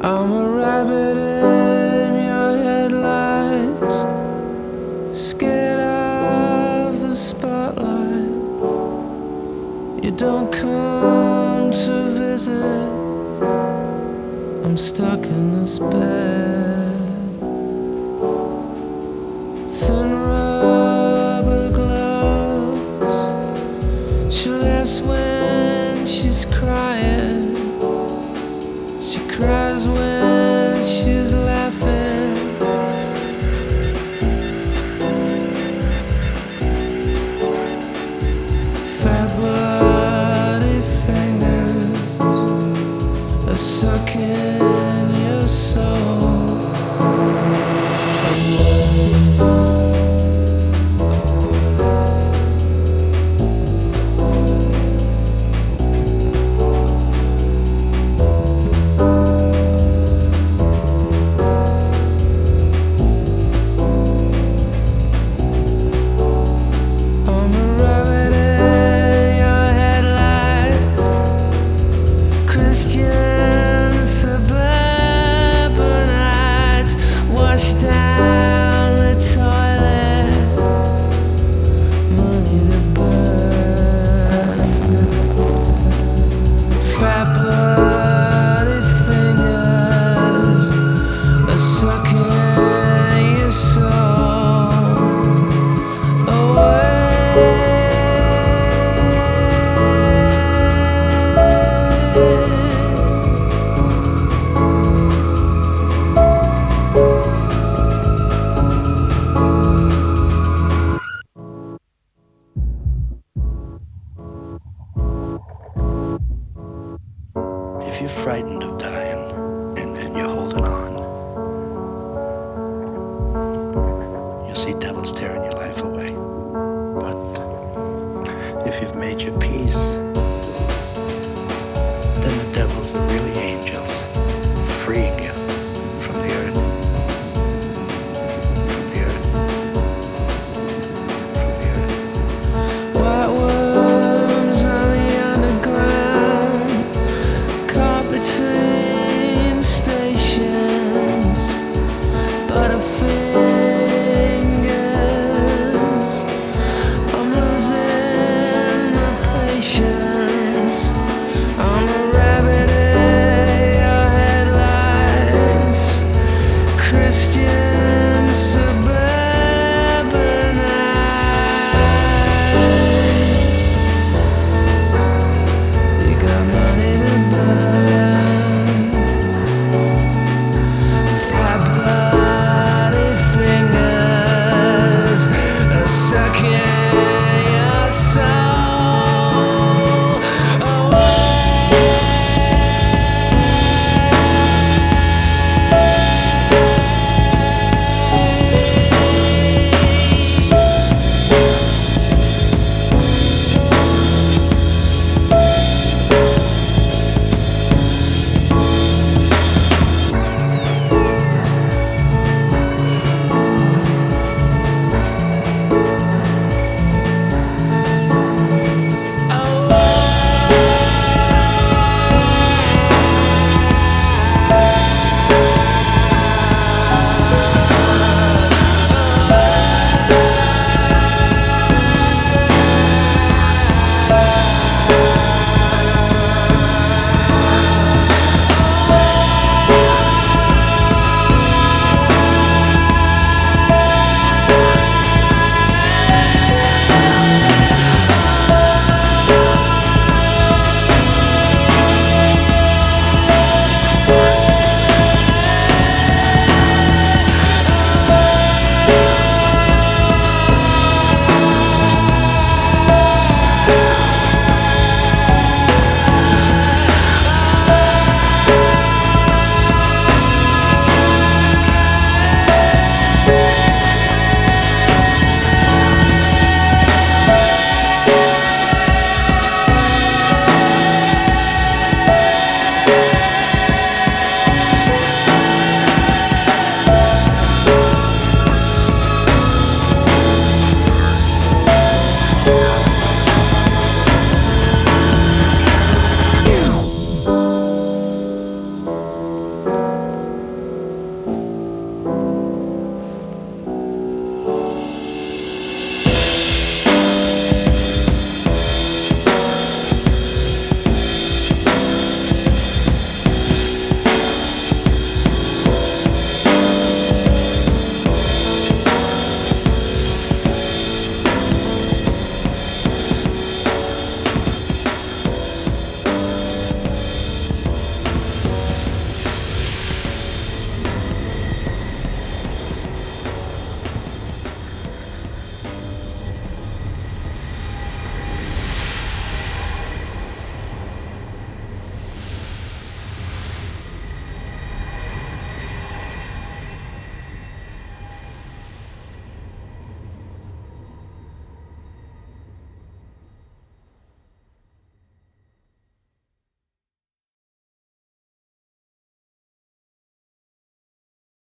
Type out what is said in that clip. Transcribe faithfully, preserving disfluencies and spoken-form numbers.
I'm a rabbit in your headlights, scared of the spotlight. You don't come to visit, I'm stuck in this bed. Thin rubber gloves, she laughs when she's crying, she cries when she's laughing. Fat bloody fingers are sucking your soul away. Christian suburbanites wash down the toilet, money to burn. Fat bloody fingers are sucking your soul away. If you're frightened of dying and, and you're holding on, you'll see devils tearing your life away. But if you've made your peace